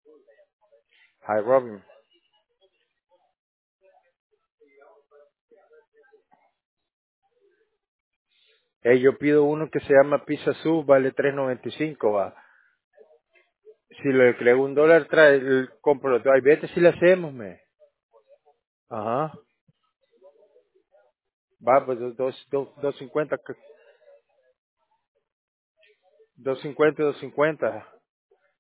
Hi, Robin. Hey, yo pido uno que se llama Pizza Sub, vale 3.95, va. Si le creo $1, trae, compro dos. Ay, vete si le hacemos, me. Ajá. Va, pues 2.50, 2.50 y 2.50.